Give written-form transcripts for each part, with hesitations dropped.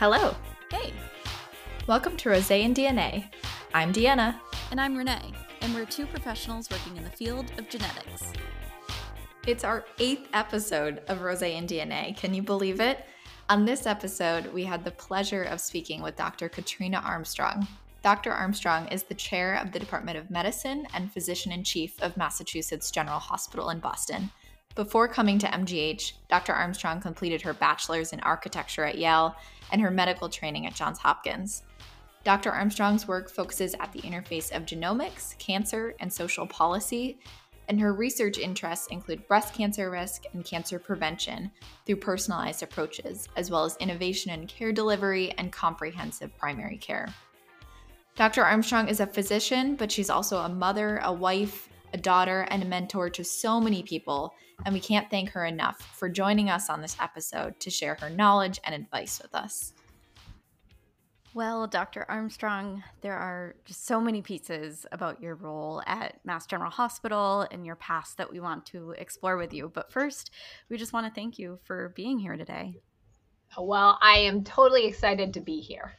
Hello. Hey. Welcome to Rosé and DNA. I'm Deanna. And I'm Renee, and we're two professionals working in the field of genetics. It's our 8th episode of Rosé and DNA. Can you believe it? On this episode, we had the pleasure of speaking with Dr. Katrina Armstrong. Dr. Armstrong is the chair of the Department of Medicine and physician-in-chief of Massachusetts General Hospital in Boston. Before coming to MGH, Dr. Armstrong completed her bachelor's in architecture at Yale and her medical training at Johns Hopkins. Dr. Armstrong's work focuses at the interface of genomics, cancer, and social policy, and her research interests include breast cancer risk and cancer prevention through personalized approaches, as well as innovation in care delivery and comprehensive primary care. Dr. Armstrong is a physician, but she's also a mother, a wife, a daughter, and a mentor to so many people, and we can't thank her enough for joining us on this episode to share her knowledge and advice with us. Well, Dr. Armstrong, there are just so many pieces about your role at Mass General Hospital and your past that we want to explore with you. But first, we just want to thank you for being here today. Well, I am totally excited to be here.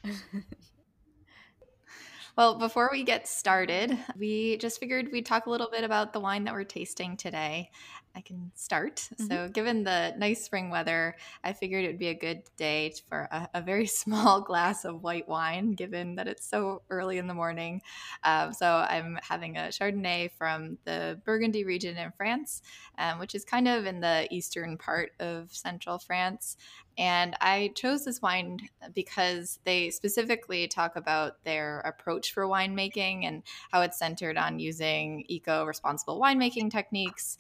Well, before we get started, we just figured we'd talk a little bit about the wine that we're tasting today. I can start. Mm-hmm. So given the nice spring weather, I figured it would be a good day for a very small glass of white wine, given that it's so early in the morning. So I'm having a Chardonnay from the Burgundy region in France, which is kind of in the eastern part of central France. And I chose this wine because they specifically talk about their approach for winemaking and how it's centered on using eco-responsible winemaking techniques.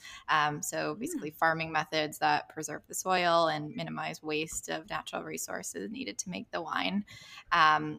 So basically farming methods that preserve the soil and minimize waste of natural resources needed to make the wine. And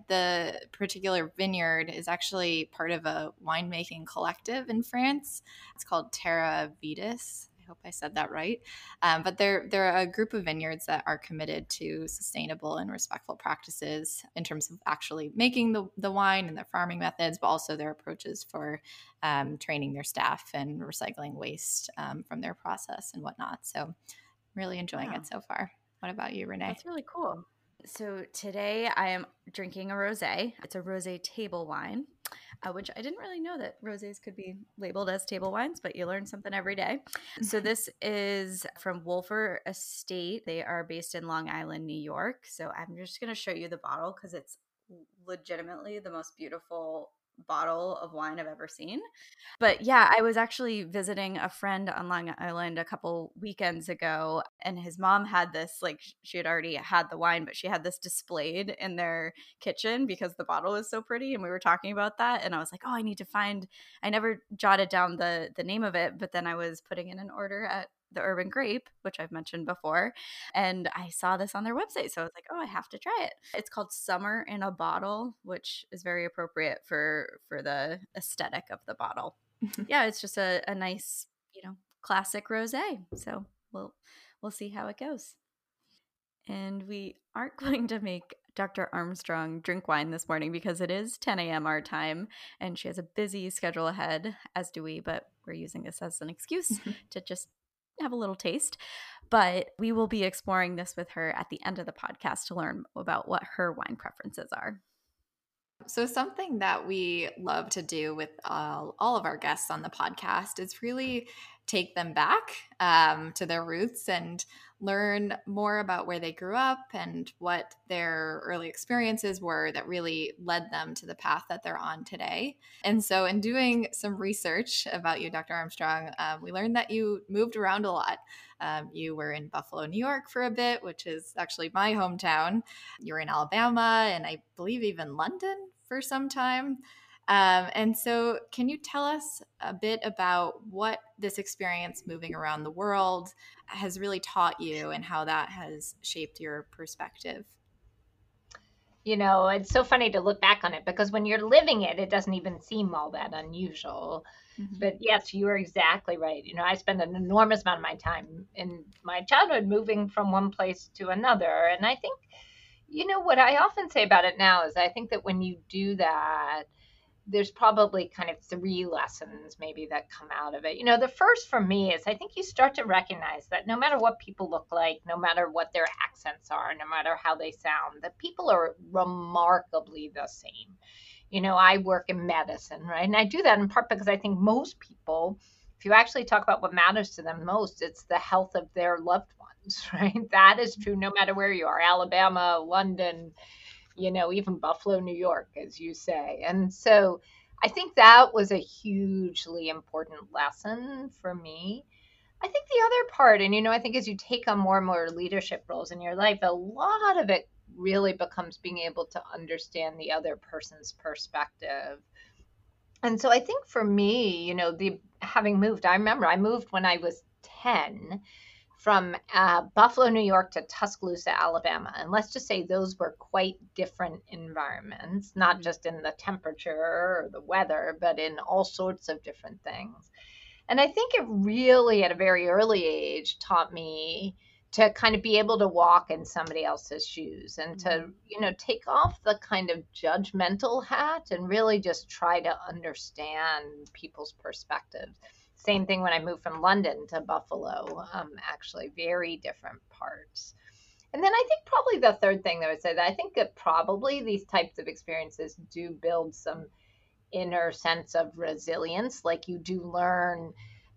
the particular vineyard is actually part of a winemaking collective in France. It's called Terra Vitis. I hope I said that right. But they're a group of vineyards that are committed to sustainable and respectful practices in terms of actually making the wine and their farming methods, but also their approaches for training their staff and recycling waste from their process and whatnot. So I'm really enjoying it so far. What about you, Renee? That's really cool. So today I am drinking a rosé. It's a rosé table wine, which I didn't really know that rosés could be labeled as table wines, but you learn something every day. So this is from Wolfer Estate. They are based in Long Island, New York. So I'm just going to show you the bottle because it's legitimately the most beautiful bottle of wine I've ever seen. But yeah, I was actually visiting a friend on Long Island a couple weekends ago, and his mom had this, like, she had already had the wine, but she had this displayed in their kitchen because the bottle is so pretty. And we were talking about that, and I was like, oh, I never jotted down the name of it, but then I was putting in an order at the Urban Grape, which I've mentioned before, and I saw this on their website, so I was like, oh, I have to try it. It's called Summer in a Bottle, which is very appropriate for the aesthetic of the bottle. Yeah, it's just a nice, classic rosé. So we'll see how it goes. And we aren't going to make Dr. Armstrong drink wine this morning because it is 10 a.m. our time, and she has a busy schedule ahead, as do we, but we're using this as an excuse to just have a little taste. But we will be exploring this with her at the end of the podcast to learn about what her wine preferences are. So something that we love to do with all of our guests on the podcast is really take them back to their roots and learn more about where they grew up and what their early experiences were that really led them to the path that they're on today. And so in doing some research about you, Dr. Armstrong, we learned that you moved around a lot. You were in Buffalo, New York for a bit, which is actually my hometown. You were in Alabama and I believe even London for some time. And so can you tell us a bit about what this experience moving around the world has really taught you and how that has shaped your perspective? It's so funny to look back on it because when you're living it, it doesn't even seem all that unusual. Mm-hmm. But yes, you're exactly right. I spent an enormous amount of my time in my childhood moving from one place to another. And I think, what I often say about it now is I think that when you do that, there's probably kind of three lessons maybe that come out of it. The first for me is I think you start to recognize that no matter what people look like, no matter what their accents are, no matter how they sound, that people are remarkably the same. I work in medicine, right? And I do that in part because I think most people, if you actually talk about what matters to them most, it's the health of their loved ones, right? That is true no matter where you are, Alabama, London, even Buffalo, New York, as you say. And so I think that was a hugely important lesson for me. I think the other part, and I think as you take on more and more leadership roles in your life, a lot of it really becomes being able to understand the other person's perspective. And so I think for me, having moved, I remember I moved when I was 10 from Buffalo, New York to Tuscaloosa, Alabama. And let's just say those were quite different environments, not just in the temperature or the weather, but in all sorts of different things. And I think it really, at a very early age, taught me to kind of be able to walk in somebody else's shoes and to, take off the kind of judgmental hat and really just try to understand people's perspectives. Same thing when I moved from London to Buffalo, actually very different parts. And then I think probably the third thing that I would say that I think that probably these types of experiences do build some inner sense of resilience. Like you do learn,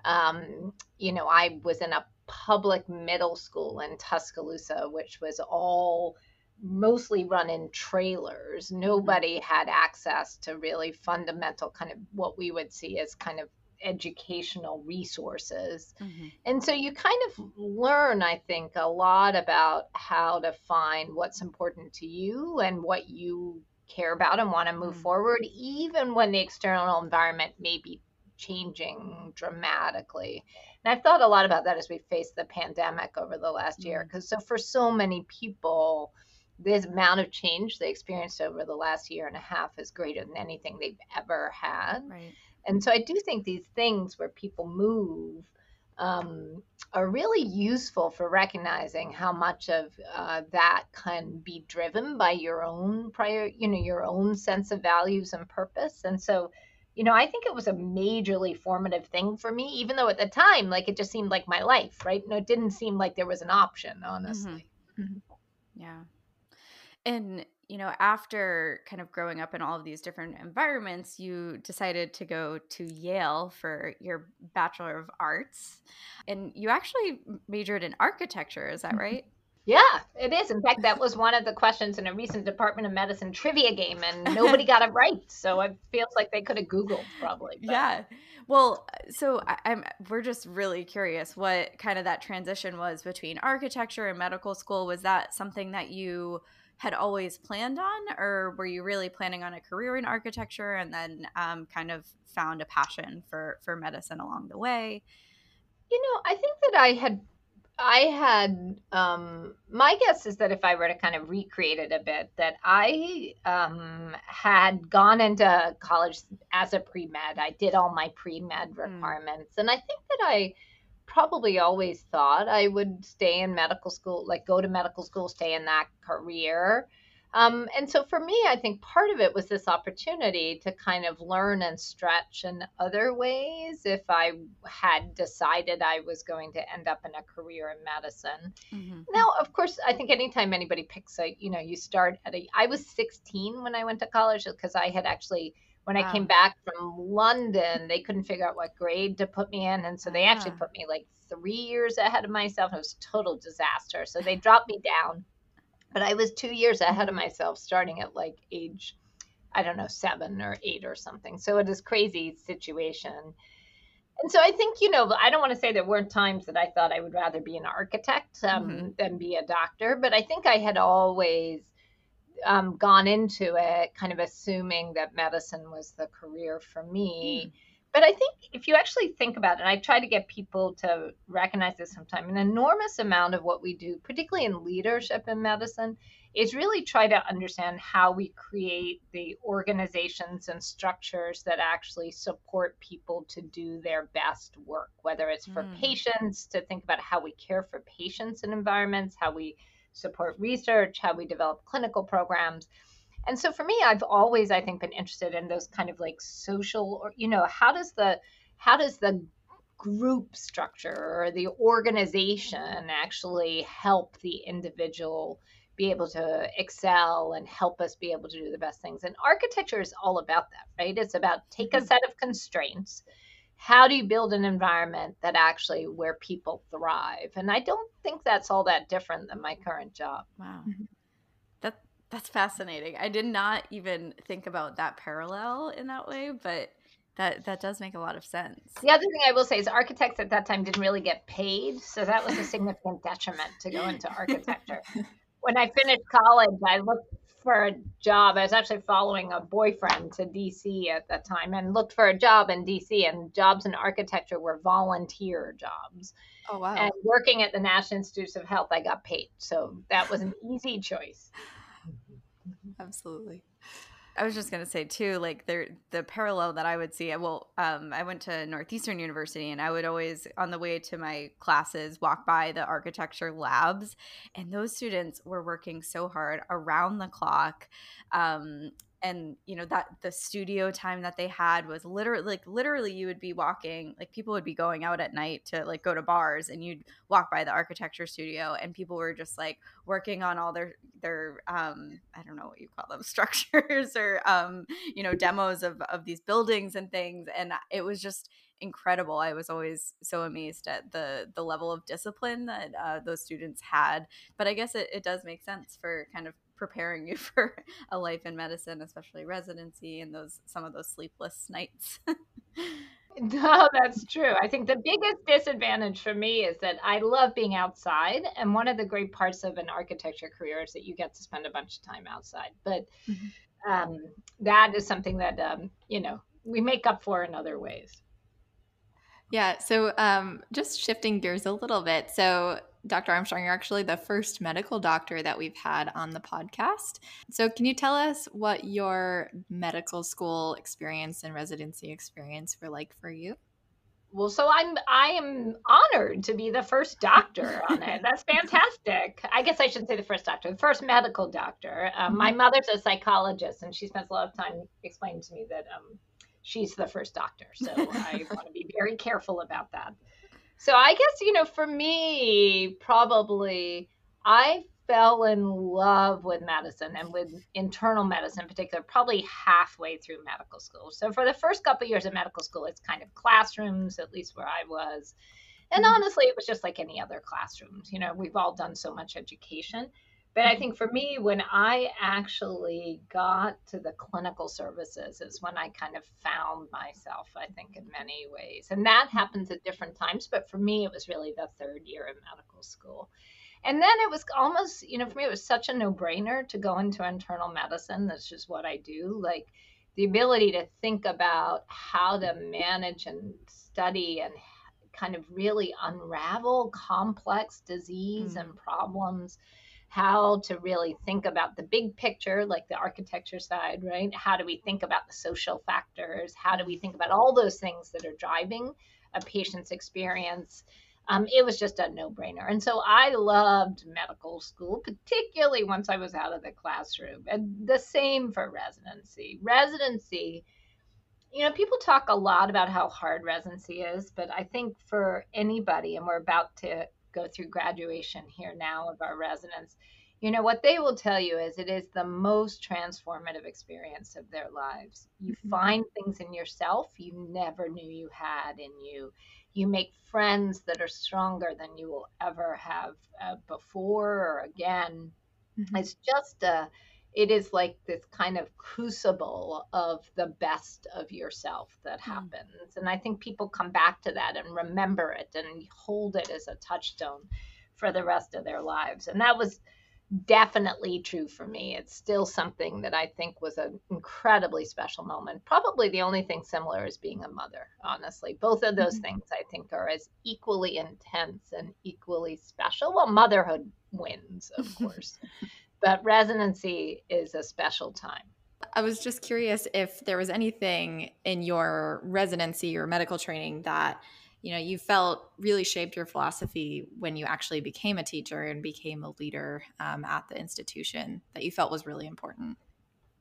I was in a public middle school in Tuscaloosa, which was all mostly run in trailers. Nobody had access to really fundamental kind of what we would see as kind of educational resources. And so you kind of learn, I think, a lot about how to find what's important to you and what you care about and want to move forward, even when the external environment may be changing dramatically. And I've thought a lot about that as we face the pandemic over the last year, because for so many people, this amount of change they experienced over the last year and a half is greater than anything they've ever had. Right. And so I do think these things where people move are really useful for recognizing how much of that can be driven by your own your own sense of values and purpose. And so, I think it was a majorly formative thing for me, even though at the time, like it just seemed like my life, right? It didn't seem like there was an option, honestly. Yeah. And, after kind of growing up in all of these different environments, you decided to go to Yale for your Bachelor of Arts. And you actually majored in architecture. Is that right? Yeah, it is. In fact, that was one of the questions in a recent Department of Medicine trivia game, and nobody got it right. So it feels like they could have Googled probably. But. Yeah. Well, so we're just really curious what kind of that transition was between architecture and medical school. Was that something that you had always planned on, or were you really planning on a career in architecture and then kind of found a passion for medicine along the way? I think that I had my guess is that if I were to kind of recreate it a bit, that I had gone into college as a pre-med. I did all my pre-med requirements. And I think that I probably always thought I would stay in medical school, like go to medical school, stay in that career. And so for me, I think part of it was this opportunity to kind of learn and stretch in other ways if I had decided I was going to end up in a career in medicine. Now, of course, I think anytime anybody picks you start I was 16 when I went to college because I had actually, when I came back from London, they couldn't figure out what grade to put me in. And so they actually put me like 3 years ahead of myself. It was a total disaster. So they dropped me down. But I was 2 years ahead of myself, starting at like age, I don't know, 7 or 8 or something. So it is crazy situation. And so I think, I don't want to say there weren't times that I thought I would rather be an architect than be a doctor. But I think I had always gone into it kind of assuming that medicine was the career for me. But I think if you actually think about it, I try to get people to recognize this sometime, an enormous amount of what we do, particularly in leadership in medicine, is really try to understand how we create the organizations and structures that actually support people to do their best work, whether it's for patients, to think about how we care for patients in environments, how we support research, how we develop clinical programs. And so for me, I've always, I think, been interested in those kind of like social, or, how does the group structure or the organization actually help the individual be able to excel and help us be able to do the best things. And architecture is all about that, right? It's about take a set of constraints. How do you build an environment that actually where people thrive? And I don't think that's all that different than my current job. Wow. That's fascinating. I did not even think about that parallel in that way, but that does make a lot of sense. The other thing I will say is architects at that time didn't really get paid, so that was a significant detriment to go into architecture. When I finished college, I looked for a job. I was actually following a boyfriend to DC at that time and looked for a job in DC, and jobs in architecture were volunteer jobs. Oh, wow. And working at the National Institutes of Health, I got paid. So that was an easy choice. Absolutely. I was just going to say too, like the parallel that I would see, I went to Northeastern University, and I would always, on the way to my classes, walk by the architecture labs, and those students were working so hard around the clock. And that the studio time that they had was literally you would be walking, like people would be going out at night to like go to bars, and you'd walk by the architecture studio, and people were just like working on all their I don't know what you call them, structures or demos of these buildings and things. And it was just incredible. I was always so amazed at the level of discipline that those students had. But I guess it does make sense for kind of preparing you for a life in medicine, especially residency and some of those sleepless nights. No, that's true. I think the biggest disadvantage for me is that I love being outside. And one of the great parts of an architecture career is that you get to spend a bunch of time outside. But that is something that, we make up for in other ways. Yeah. So just shifting gears a little bit. So Dr. Armstrong, you're actually the first medical doctor that we've had on the podcast. So can you tell us what your medical school experience and residency experience were like for you? Well, so I am honored to be the first doctor on it. That's fantastic. I guess I should say the first doctor, the first medical doctor. My mother's a psychologist, and she spends a lot of time explaining to me that she's the first doctor. So I want to be very careful about that. So I guess, for me, probably I fell in love with medicine and with internal medicine in particular, probably halfway through medical school. So for the first couple of years of medical school, it's kind of classrooms, at least where I was. And honestly, it was just like any other classrooms. We've all done so much education. But I think for me, when I actually got to the clinical services is when I kind of found myself, I think, in many ways. And that happens at different times. But for me, it was really the third year of medical school. And then it was almost, for me, it was such a no-brainer to go into internal medicine. That's just what I do. Like the ability to think about how to manage and study and kind of really unravel complex disease and problems, how to really think about the big picture, like the architecture side, right? How do we think about the social factors? How do we think about all those things that are driving a patient's experience? It was just a no-brainer. And so I loved medical school, particularly once I was out of the classroom. And the same for residency. Residency, people talk a lot about how hard residency is, but I think for anybody, and we're about to go through graduation here now of our residents, what they will tell you is it is the most transformative experience of their lives. You find things in yourself you never knew you had in you. You make friends that are stronger than you will ever have before or again. It's just it is like this kind of crucible of the best of yourself that happens. And I think people come back to that and remember it and hold it as a touchstone for the rest of their lives. And that was definitely true for me. It's still something that I think was an incredibly special moment. Probably the only thing similar is being a mother, honestly. Both of those things I think are as equally intense and equally special. Well, motherhood wins, of course. But residency is a special time. I was just curious if there was anything in your residency or medical training that, you felt really shaped your philosophy when you actually became a teacher and became a leader at the institution that you felt was really important.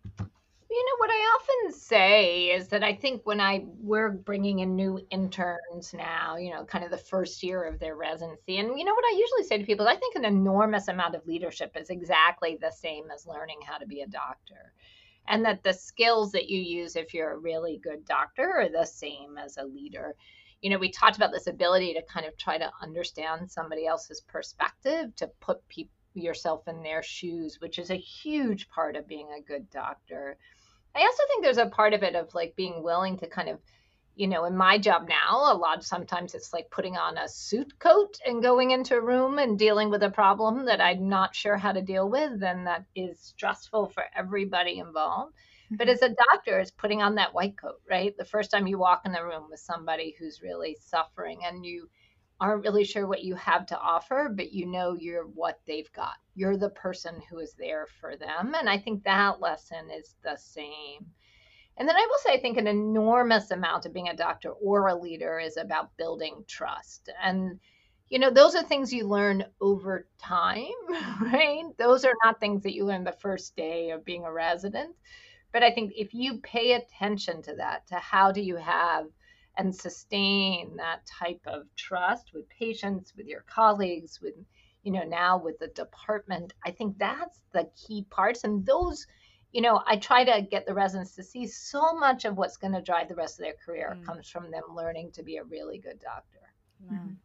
What I often say is that I think when we're bringing in new interns now, kind of the first year of their residency, and what I usually say to people is I think an enormous amount of leadership is exactly the same as learning how to be a doctor. And that the skills that you use if you're a really good doctor are the same as a leader. We talked about this ability to kind of try to understand somebody else's perspective, to put yourself in their shoes, which is a huge part of being a good doctor. I also think there's a part of it of like being willing to kind of, in my job now, sometimes it's like putting on a suit coat and going into a room and dealing with a problem that I'm not sure how to deal with. And that is stressful for everybody involved. But as a doctor, it's putting on that white coat, right? The first time you walk in the room with somebody who's really suffering and you aren't really sure what you have to offer, but you're what they've got. You're the person who is there for them. And I think that lesson is the same. And then I will say, I think an enormous amount of being a doctor or a leader is about building trust. And, those are things you learn over time, right? Those are not things that you learn the first day of being a resident. But I think if you pay attention to that, to how do you have and sustain that type of trust with patients, with your colleagues, with, now with the department, I think that's the key parts. And those, I try to get the residents to see so much of what's going to drive the rest of their career comes from them learning to be a really good doctor. Mm-hmm.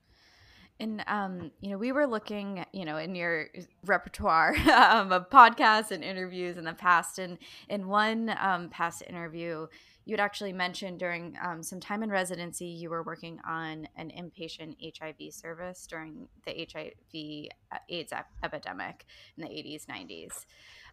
And, we were looking, in your repertoire of podcasts and interviews in the past. And in one past interview, you had actually mentioned during some time in residency, you were working on an inpatient HIV service during the HIV AIDS epidemic in the 80s, 90s.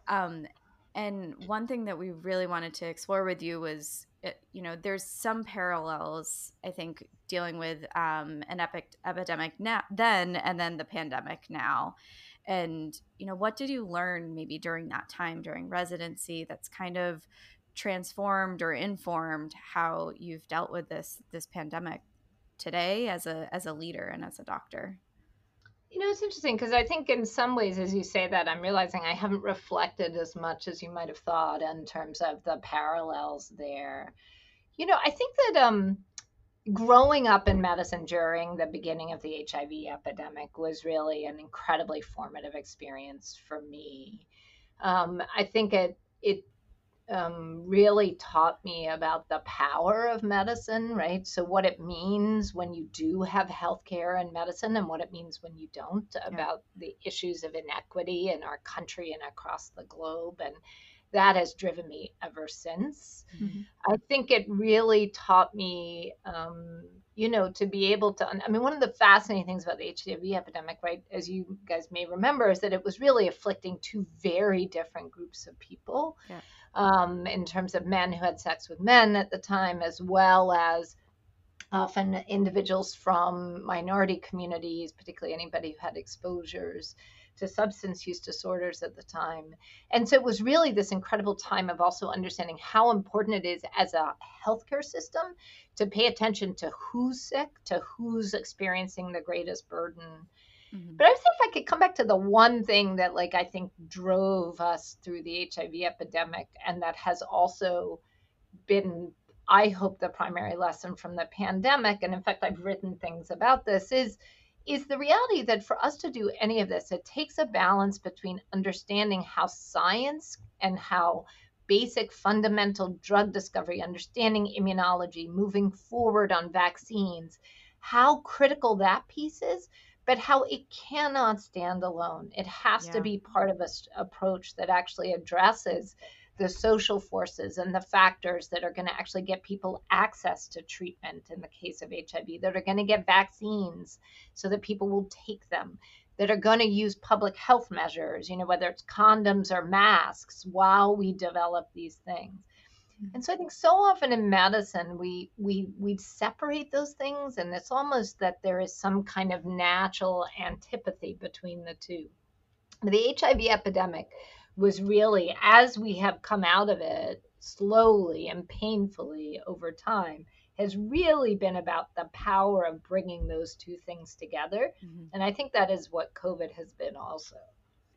And one thing that we really wanted to explore with you was, there's some parallels, I think, dealing with an epidemic then and then the pandemic now. And, what did you learn maybe during that time, during residency, that's kind of transformed or informed how you've dealt with this pandemic today as a leader and as a doctor? It's interesting because I think in some ways, as you say that, I'm realizing I haven't reflected as much as you might have thought in terms of the parallels there. I think that growing up in medicine during the beginning of the HIV epidemic was really an incredibly formative experience for me. I think it really taught me about the power of medicine, right? So, what it means when you do have healthcare and medicine, and what it means when you don't, about the issues of inequity in our country and across the globe. And that has driven me ever since. Mm-hmm. I think it really taught me, to be able to, one of the fascinating things about the HIV epidemic, right, as you guys may remember, is that it was really afflicting two very different groups of people. Yeah. In terms of men who had sex with men at the time, as well as often individuals from minority communities, particularly anybody who had exposures to substance use disorders at the time. And so it was really this incredible time of also understanding how important it is as a healthcare system to pay attention to who's sick, to who's experiencing the greatest burden. Mm-hmm. But I would say if I could come back to the one thing that I think drove us through the HIV epidemic, and that has also been, I hope, the primary lesson from the pandemic, and in fact, I've written things about this, is the reality that for us to do any of this, it takes a balance between understanding how science and how basic fundamental drug discovery, understanding immunology, moving forward on vaccines, how critical that piece is, but how it cannot stand alone. It has to be part of an approach that actually addresses the social forces and the factors that are going to actually get people access to treatment in the case of HIV, that are going to get vaccines so that people will take them, that are going to use public health measures, whether it's condoms or masks, while we develop these things. And so I think so often in medicine, we separate those things, and it's almost that there is some kind of natural antipathy between the two. The HIV epidemic was really, as we have come out of it slowly and painfully over time, has really been about the power of bringing those two things together. Mm-hmm. And I think that is what COVID has been also.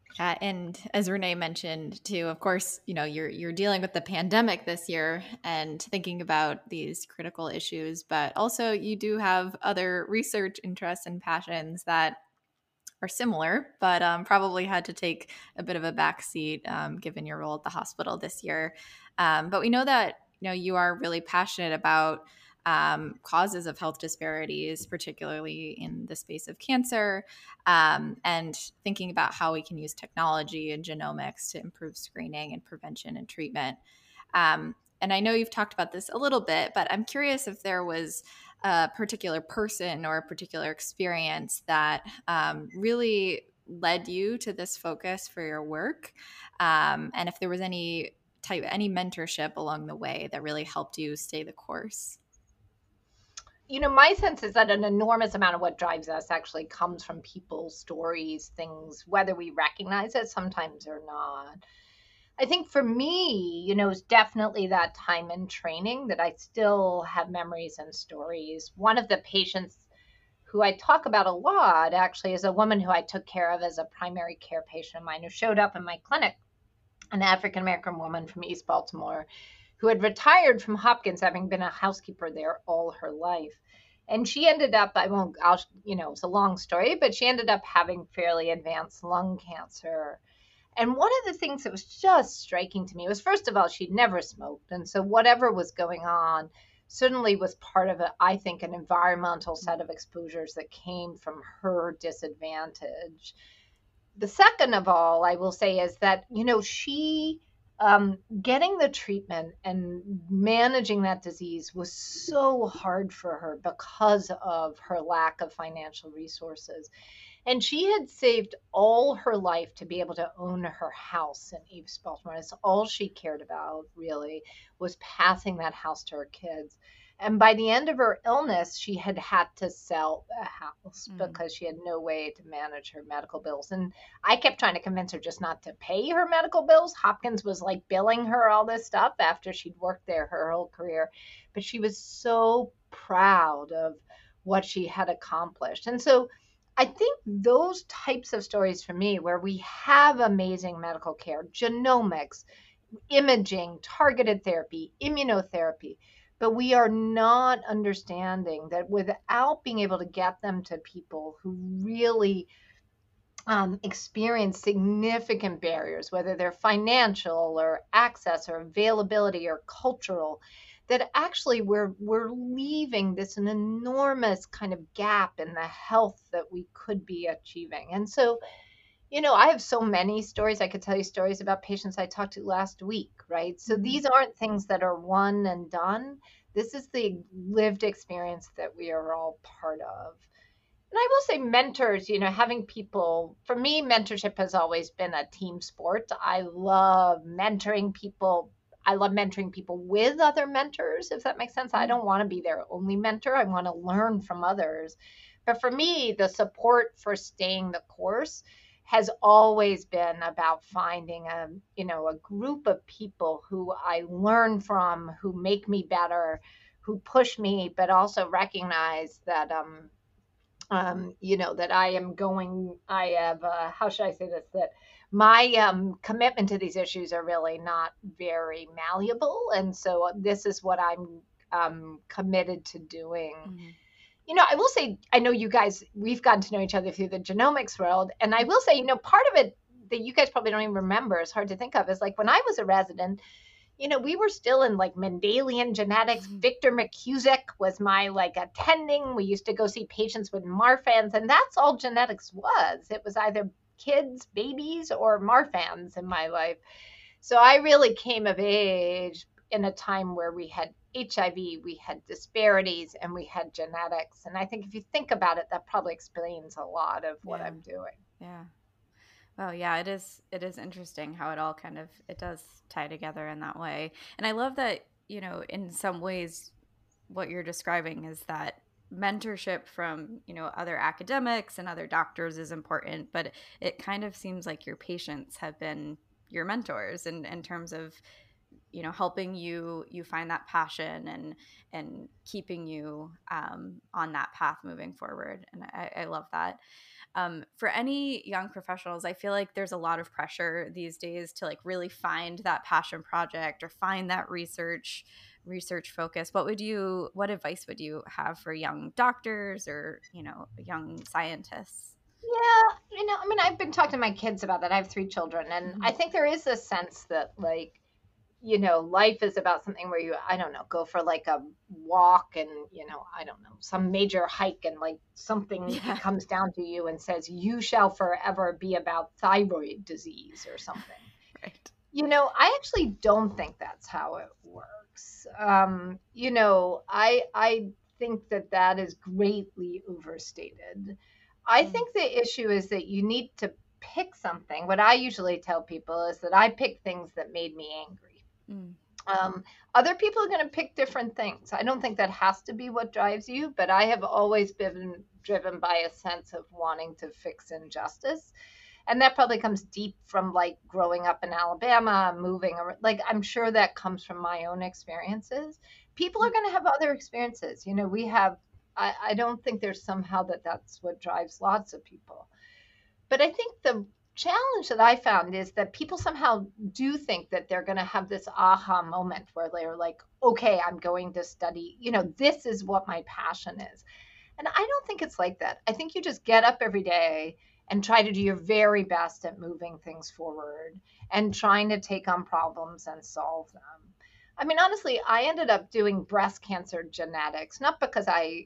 And as Renee mentioned too, of course, you're dealing with the pandemic this year and thinking about these critical issues, but also you do have other research interests and passions that are similar, but probably had to take a bit of a backseat given your role at the hospital this year. But we know that you are really passionate about causes of health disparities, particularly in the space of cancer, and thinking about how we can use technology and genomics to improve screening and prevention and treatment. And I know you've talked about this a little bit, but I'm curious if there was a particular person or a particular experience that really led you to this focus for your work, and if there was any mentorship along the way that really helped you stay the course. My sense is that an enormous amount of what drives us actually comes from people's stories, things, whether we recognize it sometimes or not. I think for me, it's definitely that time in training that I still have memories and stories. One of the patients who I talk about a lot actually is a woman who I took care of as a primary care patient of mine who showed up in my clinic, an African American woman from East Baltimore who had retired from Hopkins, having been a housekeeper there all her life. And she ended up, it's a long story, but she ended up having fairly advanced lung cancer. And one of the things that was just striking to me was, first of all, she'd never smoked. And so whatever was going on certainly was part of I think, an environmental set of exposures that came from her disadvantage. The second of all, I will say, is that, she getting the treatment and managing that disease was so hard for her because of her lack of financial resources. And she had saved all her life to be able to own her house in East Baltimore. That's all she cared about, really, was passing that house to her kids. And by the end of her illness, she had to sell the house because she had no way to manage her medical bills. And I kept trying to convince her just not to pay her medical bills. Hopkins was like billing her all this stuff after she'd worked there her whole career. But she was so proud of what she had accomplished. And so I think those types of stories for me, where we have amazing medical care, genomics, imaging, targeted therapy, immunotherapy, but we are not understanding that without being able to get them to people who really experience significant barriers, whether they're financial or access or availability or cultural, that actually we're leaving this an enormous kind of gap in the health that we could be achieving. And so, I have so many stories. I could tell you stories about patients I talked to last week, right? So these aren't things that are one and done. This is the lived experience that we are all part of. And I will say mentors, having people, for me, mentorship has always been a team sport. I love mentoring people. I love mentoring people with other mentors, if that makes sense. I don't want to be their only mentor. I want to learn from others. But for me, the support for staying the course has always been about finding a group of people who I learn from, who make me better, who push me, but also recognize that that I have, how should I say this, that my commitment to these issues are really not very malleable. And so this is what I'm committed to doing. I will say, I know you guys, we've gotten to know each other through the genomics world. And I will say, part of it that you guys probably don't even remember, is hard to think of, is like when I was a resident, we were still in like Mendelian genetics. Victor McCusick was my attending. We used to go see patients with Marfan's, and that's all genetics was. It was either kids, babies, or Marfan's in my life. So I really came of age in a time where we had HIV, we had disparities, and we had genetics. And I think if you think about it, that probably explains a lot of what I'm doing. Yeah. Oh yeah, it is interesting how it all it does tie together in that way. And I love that, in some ways what you're describing is that mentorship from, other academics and other doctors is important, but it kind of seems like your patients have been your mentors in terms of helping you find that passion and keeping you on that path moving forward. And I love that. For any young professionals, I feel like there's a lot of pressure these days to like really find that passion project or find that research focus. What advice would you have for young doctors or, young scientists? Yeah, I mean, I've been talking to my kids about that. I have 3 children, and I think there is a sense that like, life is about something where you, I don't know, go for like a walk and, I don't know, some major hike and like something comes down to you and says, you shall forever be about thyroid disease or something. Right. I actually don't think that's how it works. I think that is greatly overstated. I think the issue is that you need to pick something. What I usually tell people is that I pick things that made me angry. Other people are going to pick different things. I don't think that has to be what drives you, but I have always been driven by a sense of wanting to fix injustice. And that probably comes deep from like growing up in Alabama, moving, like I'm sure that comes from my own experiences. People are going to have other experiences. I don't think there's somehow that's what drives lots of people. But I think the challenge that I found is that people somehow do think that they're going to have this aha moment where they're like, okay, I'm going to study, this is what my passion is. And I don't think it's like that. I think you just get up every day and try to do your very best at moving things forward and trying to take on problems and solve them. I mean, honestly, I ended up doing breast cancer genetics, not because I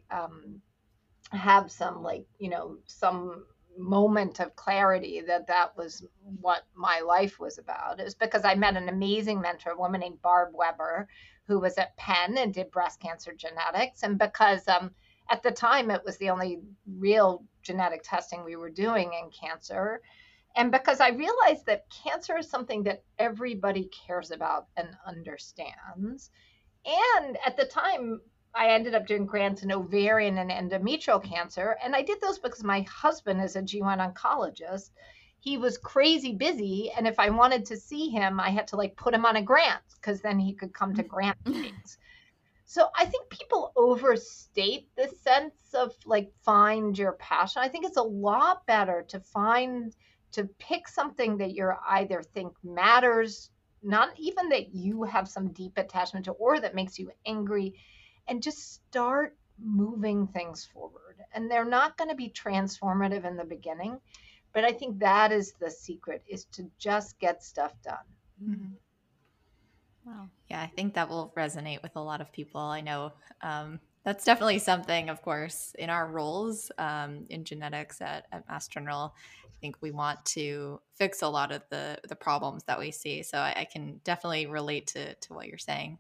have some some moment of clarity that was what my life was about. It was because I met an amazing mentor, a woman named Barb Weber, who was at Penn and did breast cancer genetics. And because at the time it was the only real genetic testing we were doing in cancer. And because I realized that cancer is something that everybody cares about and understands. And at the time, I ended up doing grants in ovarian and endometrial cancer. And I did those because my husband is a GYN oncologist. He was crazy busy. And if I wanted to see him, I had to like put him on a grant because then he could come to grant meetings. So I think people overstate the sense of like find your passion. I think it's a lot better to pick something that you either think matters, not even that you have some deep attachment to, or that makes you angry, and just start moving things forward. And they're not going to be transformative in the beginning, but I think that is the secret, is to just get stuff done. Mm-hmm. Wow. Yeah, I think that will resonate with a lot of people. I know that's definitely something, of course, in our roles in genetics at Mass General. I think we want to fix a lot of the problems that we see. So I can definitely relate to what you're saying.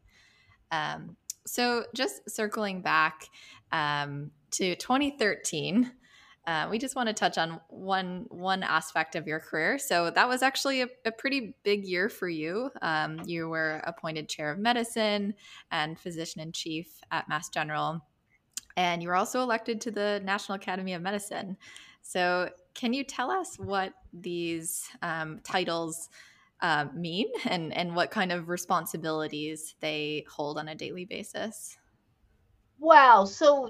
So just circling back to 2013, we just want to touch on one aspect of your career. So that was actually a pretty big year for you. You were appointed chair of medicine and physician-in-chief at Mass General, and you were also elected to the National Academy of Medicine. So can you tell us what these titles mean and what kind of responsibilities they hold on a daily basis? Wow. So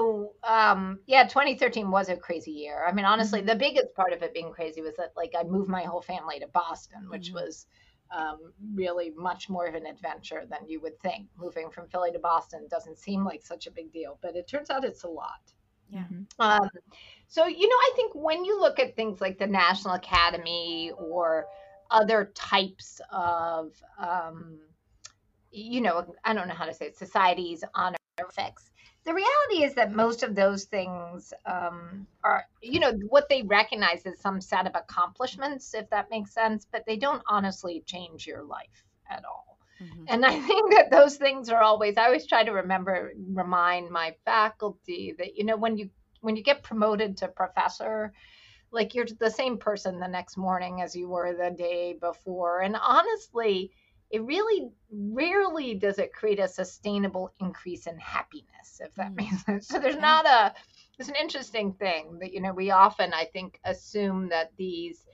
2013 was a crazy year. I mean, honestly, the biggest part of it being crazy was that like I moved my whole family to Boston, which was really much more of an adventure than you would think. Moving from Philly to Boston doesn't seem like such a big deal, but it turns out it's a lot. Yeah. So, I think when you look at things like the National Academy or other types of, I don't know how to say it, societies, honor effects. The reality is that most of those things are, what they recognize as some set of accomplishments, if that makes sense, but they don't honestly change your life at all. Mm-hmm. And I think that those things are I always try to remind my faculty that, when you get promoted to professor, like you're the same person the next morning as you were the day before. And honestly, it really rarely does it create a sustainable increase in happiness, if that makes sense. So there's it's an interesting thing that, we often, I think, assume that these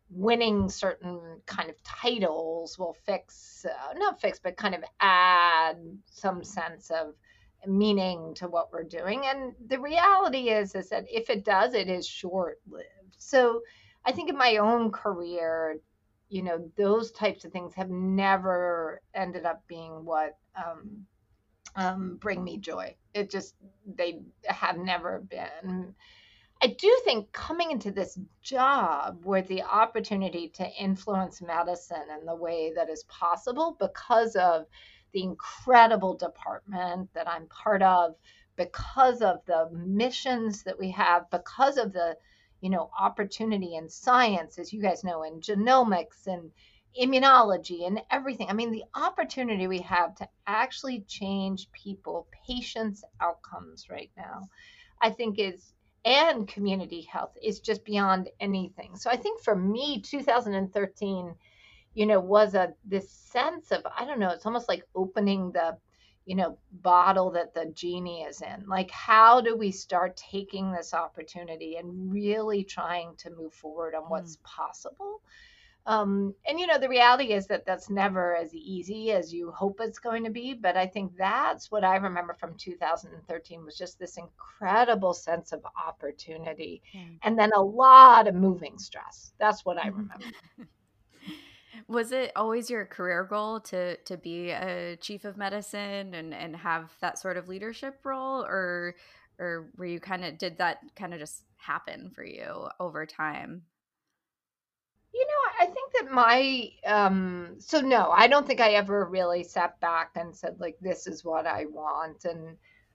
winning certain kind of titles will not fix, but kind of add some sense of meaning to what we're doing. And the reality is that if it does, it is short lived. So I think in my own career, those types of things have never ended up being what bring me joy. They have never been. I do think coming into this job with the opportunity to influence medicine in the way that is possible because of the incredible department that I'm part of, because of the missions that we have, because of the, opportunity in science, as you guys know, in genomics and immunology and everything. I mean, the opportunity we have to actually change patients' outcomes right now, I think and community health is just beyond anything. So I think for me, 2013, was this sense of, I don't know, it's almost like opening the, bottle that the genie is in. Like, how do we start taking this opportunity and really trying to move forward on what's possible? And the reality is that that's never as easy as you hope it's going to be. But I think that's what I remember from 2013 was just this incredible sense of opportunity, and then a lot of moving stress. That's what I remember. Was it always your career goal to be a chief of medicine and have that sort of leadership role, or were you did that kind of just happen for you over time? I think that so no, I don't think I ever really sat back and said, like, this is what I want. And,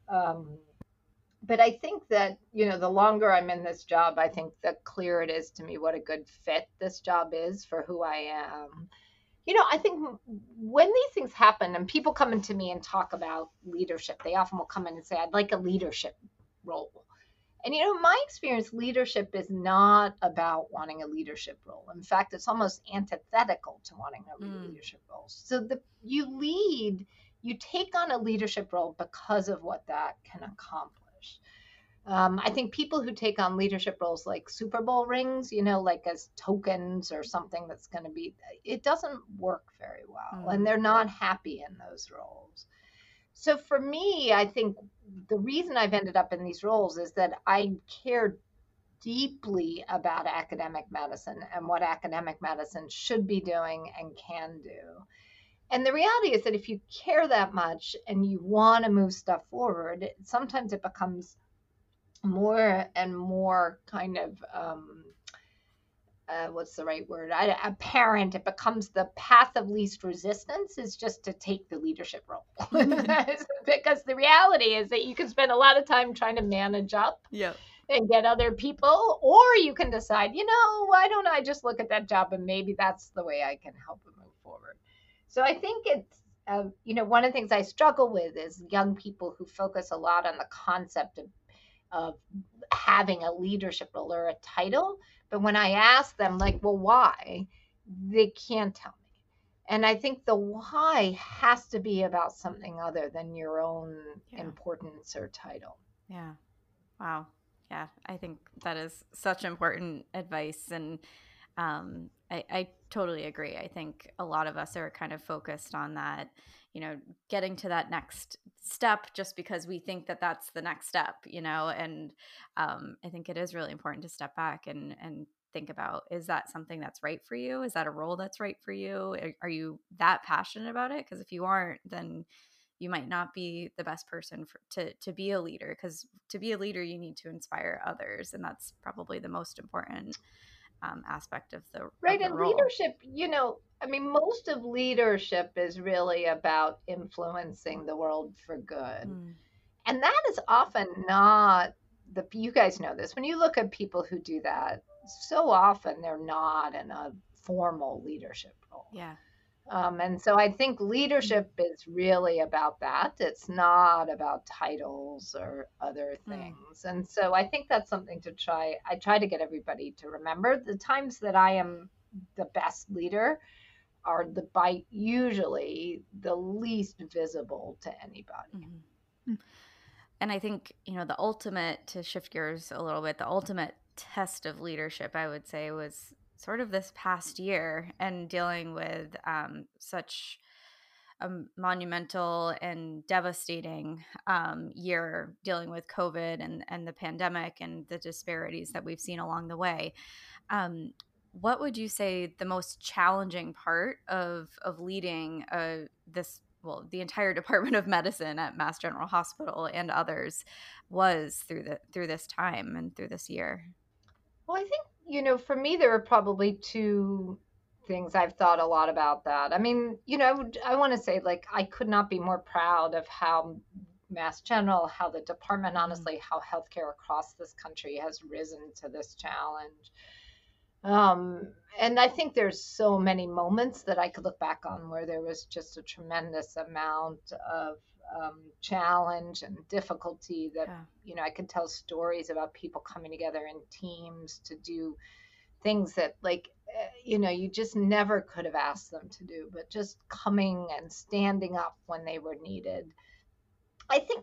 but I think that, the longer I'm in this job, I think the clearer it is to me what a good fit this job is for who I am. I think when these things happen and people come into me and talk about leadership, they often will come in and say, I'd like a leadership role. And in my experience, leadership is not about wanting a leadership role. In fact, it's almost antithetical to wanting a leadership role. So you take on a leadership role because of what that can accomplish. I think people who take on leadership roles like Super Bowl rings, like as tokens or something that's going to be, it doesn't work very well. And they're not happy in those roles. So for me, I think the reason I've ended up in these roles is that I care deeply about academic medicine and what academic medicine should be doing and can do. And the reality is that if you care that much and you want to move stuff forward, sometimes it becomes more and more kind of what's the right word? Apparent. It becomes the path of least resistance is just to take the leadership role. Because the reality is that you can spend a lot of time trying to manage up and get other people, or you can decide, why don't I just look at that job and maybe that's the way I can help it move forward. So I think it's, one of the things I struggle with is young people who focus a lot on the concept of having a leadership role or a title. But when I ask them, like, well, why? They can't tell me. And I think the why has to be about something other than your own importance or title. Yeah. Wow. Yeah. I think that is such important advice. And I totally agree. I think a lot of us are kind of focused on that, getting to that next step just because we think that that's the next step, and I think it is really important to step back and think about, is that something that's right for you? Is that a role that's right for you? Are you that passionate about it? Because if you aren't, then you might not be the best person to be a leader, because to be a leader, you need to inspire others. And that's probably the most important aspect of the right. Of the And role. leadership, most of leadership is really about influencing the world for good. And that is often not you guys know this. When you look at people who do that, so often they're not in a formal leadership role. Yeah. And so I think leadership is really about that. It's not about titles or other things. And so I think that's something I try to get everybody to remember. The times that I am the best leader are usually the least visible to anybody. And I think, to shift gears a little bit, the ultimate test of leadership, I would say, was sort of this past year and dealing with such a monumental and devastating year, dealing with COVID and the pandemic and the disparities that we've seen along the way. What would you say the most challenging part of leading the entire Department of Medicine at Mass General Hospital and others was through this time and through this year? Well, I think, for me, there are probably two things I've thought a lot about that. I mean, I want to say, like, I could not be more proud of how Mass General, how the department, honestly, how healthcare across this country has risen to this challenge. And I think there's so many moments that I could look back on where there was just a tremendous amount of challenge and difficulty that, I could tell stories about people coming together in teams to do things that, like, you just never could have asked them to do, but just coming and standing up when they were needed. I think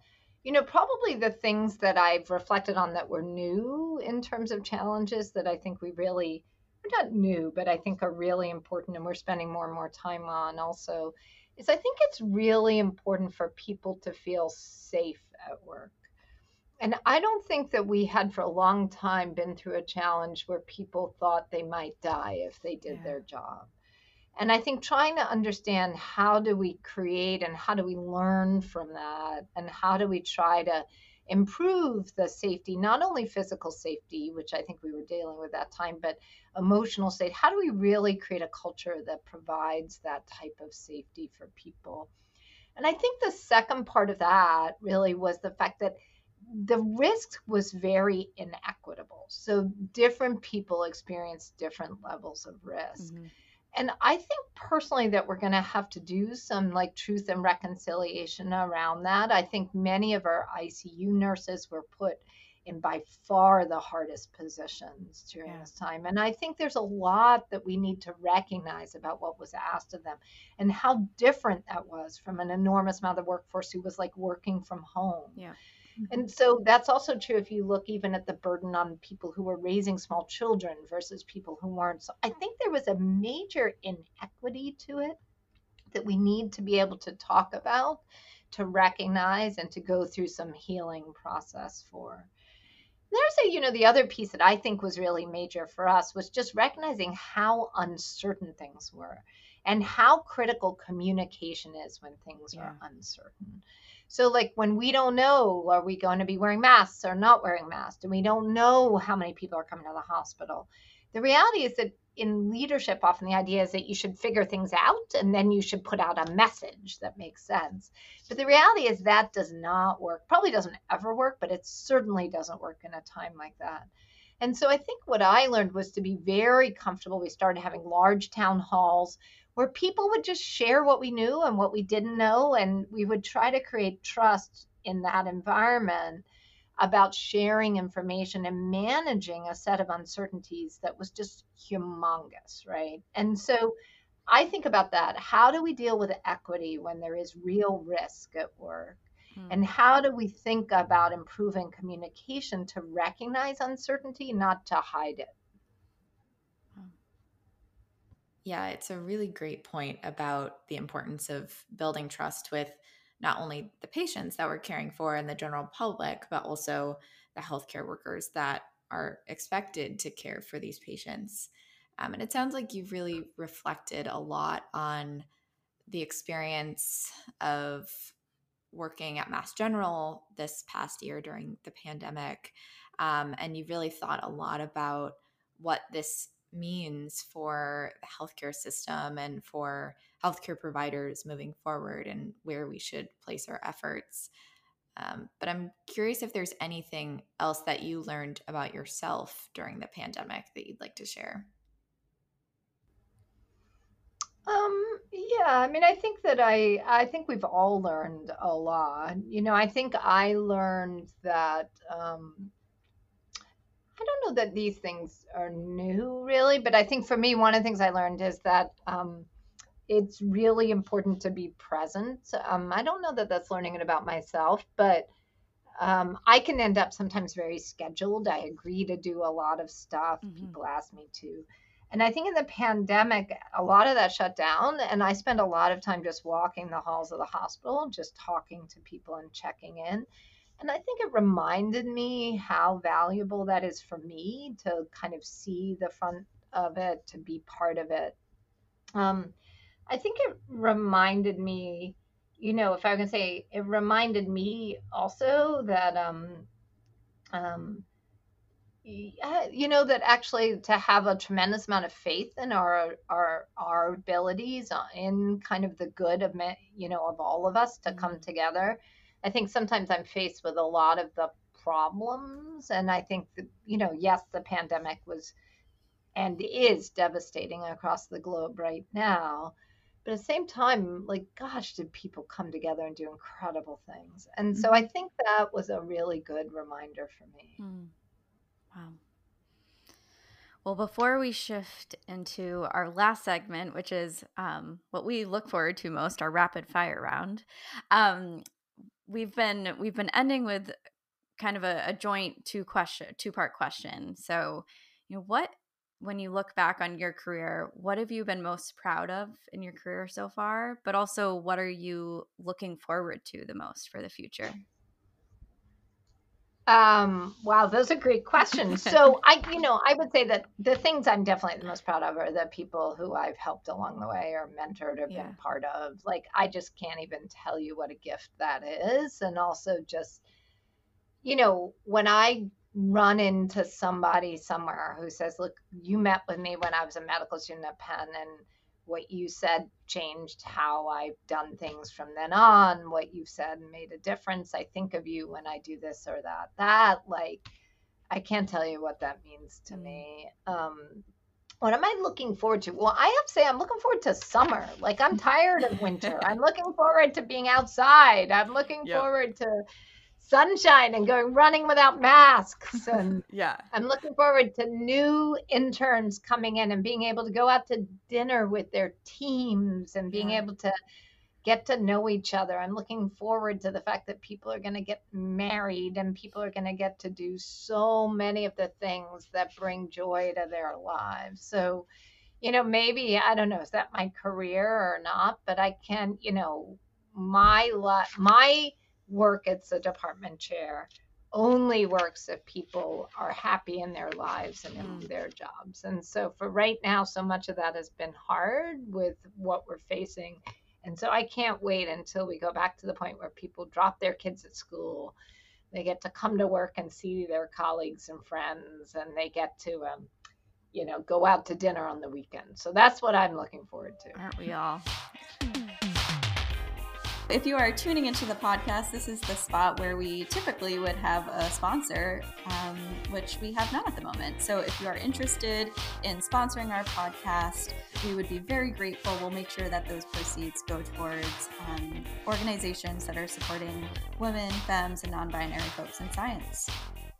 probably the things that I've reflected on that were new in terms of challenges that I think are not new, but I think are really important and we're spending more and more time on also is I think it's really important for people to feel safe at work. And I don't think that we had for a long time been through a challenge where people thought they might die if they did their job. And I think trying to understand how do we create and how do we learn from that and how do we try to improve the safety, not only physical safety, which I think we were dealing with that time, but emotional safety. How do we really create a culture that provides that type of safety for people? And I think the second part of that really was the fact that the risk was very inequitable. So different people experience different levels of risk. Mm-hmm. And I think personally that we're going to have to do some like truth and reconciliation around that. I think many of our ICU nurses were put in by far the hardest positions during this time. And I think there's a lot that we need to recognize about what was asked of them and how different that was from an enormous amount of the workforce who was like working from home. Yeah. And so that's also true if you look even at the burden on people who were raising small children versus people who weren't. So I think there was a major inequity to it that we need to be able to talk about, to recognize, and to go through some healing process for. There's the other piece that I think was really major for us was just recognizing how uncertain things were and how critical communication is when things are uncertain. So like when we don't know, are we going to be wearing masks or not wearing masks? And we don't know how many people are coming to the hospital. The reality is that in leadership, often the idea is that you should figure things out and then you should put out a message that makes sense. But the reality is that does not work, probably doesn't ever work, but it certainly doesn't work in a time like that. And so I think what I learned was to be very comfortable. We started having large town halls where people would just share what we knew and what we didn't know. And we would try to create trust in that environment about sharing information and managing a set of uncertainties that was just humongous, right? And so I think about that. How do we deal with equity when there is real risk at work? And how do we think about improving communication to recognize uncertainty, not to hide it? Yeah, it's a really great point about the importance of building trust with not only the patients that we're caring for and the general public, but also the healthcare workers that are expected to care for these patients. And it sounds like you've really reflected a lot on the experience of working at Mass General this past year during the pandemic. And you've really thought a lot about what this means for the healthcare system and for healthcare providers moving forward and where we should place our efforts. But I'm curious if there's anything else that you learned about yourself during the pandemic that you'd like to share. Yeah, I mean, I think that I think we've all learned a lot. I think I learned that, I don't know that these things are new really, but I think for me, one of the things I learned is that, it's really important to be present. I don't know that that's learning it about myself, but I can end up sometimes very scheduled. I agree to do a lot of stuff. People ask me to. And I think in the pandemic, a lot of that shut down. And I spent a lot of time just walking the halls of the hospital, just talking to people and checking in. And I think it reminded me how valuable that is for me to kind of see the front of it, to be part of it. I think it reminded me, if I can say, it reminded me also that, that actually to have a tremendous amount of faith in our abilities, in kind of the good of of all of us to come together. I think sometimes I'm faced with a lot of the problems, and I think that, yes, the pandemic was and is devastating across the globe right now. But at the same time, like, gosh, did people come together and do incredible things. And so I think that was a really good reminder for me. Wow. Well, before we shift into our last segment, which is what we look forward to most, our rapid fire round, we've been ending with kind of a joint two-part question. So, when you look back on your career, what have you been most proud of in your career so far? But also, what are you looking forward to the most for the future? Wow, those are great questions. So I would say that the things I'm definitely the most proud of are the people who I've helped along the way or mentored or been part of. Like, I just can't even tell you what a gift that is. And also just, when I run into somebody somewhere who says, look, you met with me when I was a medical student at Penn, and what you said changed how I've done things from then on. What you've said made a difference. I think of you when I do this or that, like, I can't tell you what that means to me. What am I looking forward to? Well, I have to say I'm looking forward to summer. Like, I'm tired of winter. I'm looking forward to being outside. I'm looking forward to sunshine and going running without masks. And I'm looking forward to new interns coming in and being able to go out to dinner with their teams and being able to get to know each other. I'm looking forward to the fact that people are going to get married and people are going to get to do so many of the things that bring joy to their lives. So, maybe, I don't know, is that my career or not? But I can, my work as a department chair only works if people are happy in their lives and in their jobs. And so for right now, so much of that has been hard with what we're facing. And so I can't wait until we go back to the point where people drop their kids at school. They get to come to work and see their colleagues and friends, and they get to, go out to dinner on the weekend. So that's what I'm looking forward to. Aren't we all? If you are tuning into the podcast, this is the spot where we typically would have a sponsor, which we have not at the moment. So if you are interested in sponsoring our podcast, we would be very grateful. We'll make sure that those proceeds go towards organizations that are supporting women, femmes, and non-binary folks in science.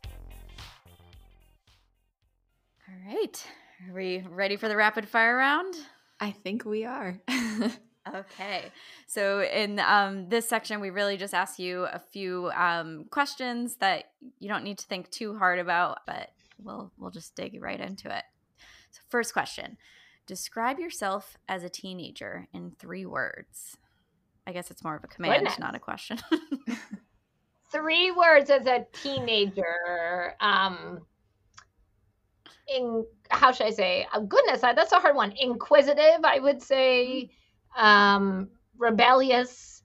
All right. Are we ready for the rapid fire round? I think we are. Okay. So in this section, we really just ask you a few questions that you don't need to think too hard about, but we'll just dig right into it. So first question, describe yourself as a teenager in 3 words. I guess it's more of a command, not a question. 3 words as a teenager. How should I say? Goodness, that's a hard one. Inquisitive, I would say. Rebellious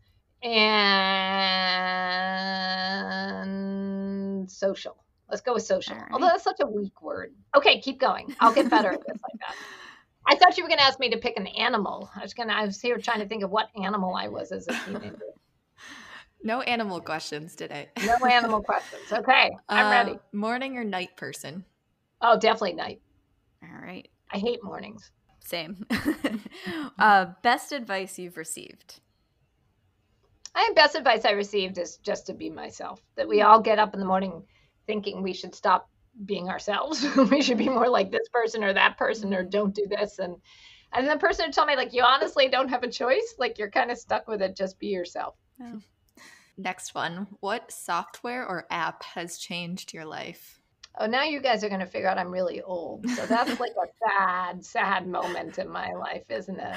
and social. Let's go with social. Right. Although that's such a weak word. Okay, keep going. I'll get better at this like that. I thought you were going to ask me to pick an animal. I was here trying to think of what animal I was as a teenager. No animal questions today. No animal questions. Okay, I'm ready. Morning or night person? Oh, definitely night. All right. I hate mornings. Same. Best advice you've received? I think best advice I received is just to be myself. That we all get up in the morning thinking we should stop being ourselves. We should be more like this person or that person, or don't do this. And the person told me, like, you honestly don't have a choice. Like, you're kind of stuck with it. Just be yourself. Oh. Next one. What software or app has changed your life? Oh, now you guys are going to figure out I'm really old. So that's like a sad moment in my life, isn't it?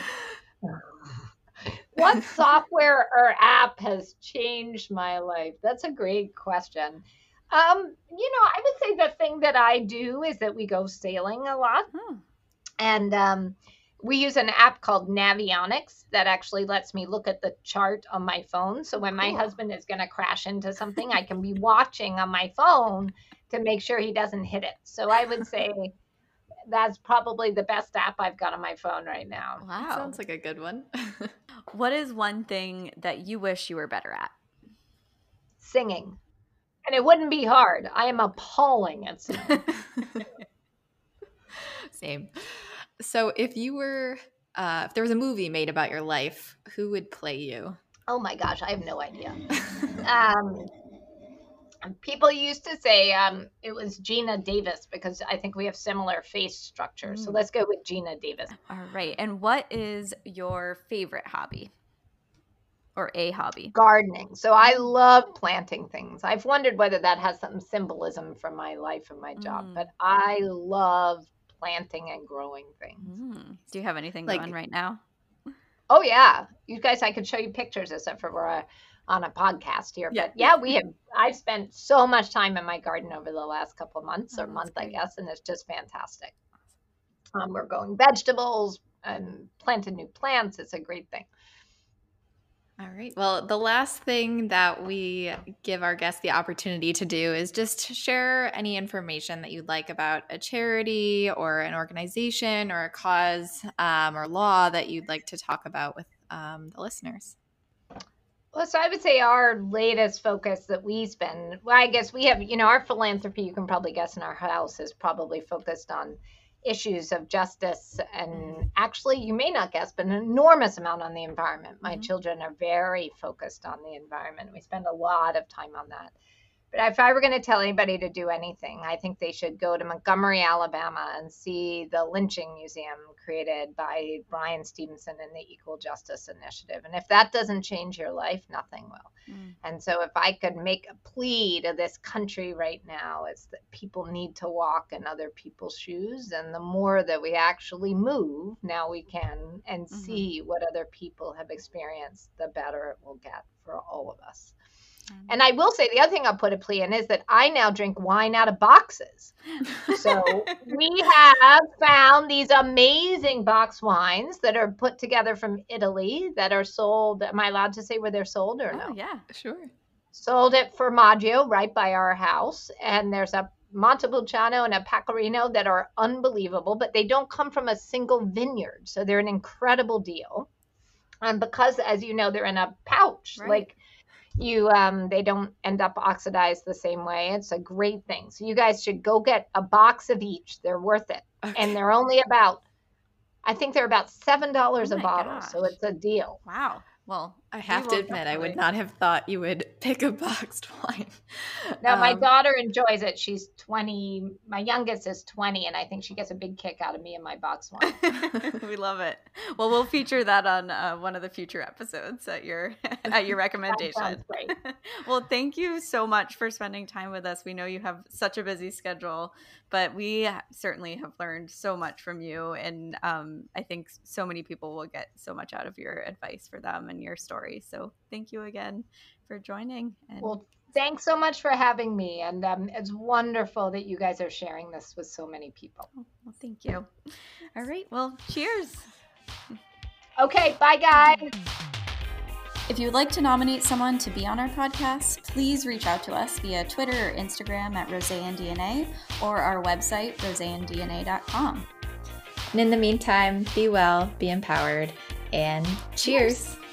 What software or app has changed my life? That's a great question. I would say the thing that I do is that we go sailing a lot. And we use an app called Navionics that actually lets me look at the chart on my phone. So when my husband is going to crash into something, I can be watching on my phone to make sure he doesn't hit it. So I would say that's probably the best app I've got on my phone right now. Wow. Sounds like a good one. What is one thing that you wish you were better at? Singing. And it wouldn't be hard. I am appalling at singing. Same. So if you were, if there was a movie made about your life, who would play you? Oh my gosh, I have no idea. People used to say it was Gina Davis because I think we have similar face structure. So let's go with Gina Davis. All right. And what is your favorite hobby or a hobby? Gardening. So I love planting things. I've wondered whether that has some symbolism for my life and my job, but I love planting and growing things. Do you have anything going right now? Oh yeah. You guys, I could show you pictures except for we're on a podcast here. But yeah, I've spent so much time in my garden over the last couple of months or month, I guess, and it's just fantastic. We're growing vegetables and planting new plants. It's a great thing. All right. Well, the last thing that we give our guests the opportunity to do is just share any information that you'd like about a charity or an organization or a cause or law that you'd like to talk about with the listeners. Well, so I would say our latest focus that we spend, well, I guess we have, our philanthropy, you can probably guess in our house is probably focused on issues of justice and actually, you may not guess, but an enormous amount on the environment. My children are very focused on the environment. We spend a lot of time on that. But if I were going to tell anybody to do anything, I think they should go to Montgomery, Alabama and see the lynching museum created by Brian Stevenson and the Equal Justice Initiative. And if that doesn't change your life, nothing will. And so if I could make a plea to this country right now, it's that people need to walk in other people's shoes. And the more that we actually move, now we can, and see what other people have experienced, the better it will get for all of us. And I will say the other thing I'll put a plea in is that I now drink wine out of boxes. So we have found these amazing box wines that are put together from Italy that are sold. Am I allowed to say where they're sold or no? Yeah, sure. Sold at Formaggio right by our house. And there's a Montepulciano and a Pecorino that are unbelievable, but they don't come from a single vineyard. So they're an incredible deal. And because, as you know, they're in a pouch, like they don't end up oxidized the same way. It's a great thing. So you guys should go get a box of each. They're worth it. Okay. And they're only I think they're about $7 a bottle. Gosh. So it's a deal. Wow. Well, I have to admit, I would not have thought you would pick a boxed wine. No, my daughter enjoys it. She's 20. My youngest is 20, and I think she gets a big kick out of me and my boxed wine. We love it. Well, we'll feature that on one of the future episodes at your recommendation. That sounds great. Well, thank you so much for spending time with us. We know you have such a busy schedule, but we certainly have learned so much from you, and I think so many people will get so much out of your advice for them and your story. So thank you again for joining. Well, thanks so much for having me. And it's wonderful that you guys are sharing this with so many people. Well, thank you. All right. Well, cheers. Okay. Bye, guys. If you would like to nominate someone to be on our podcast, please reach out to us via Twitter or Instagram at RoseanneDNA or our website, roseanndna.com. And in the meantime, be well, be empowered, and cheers.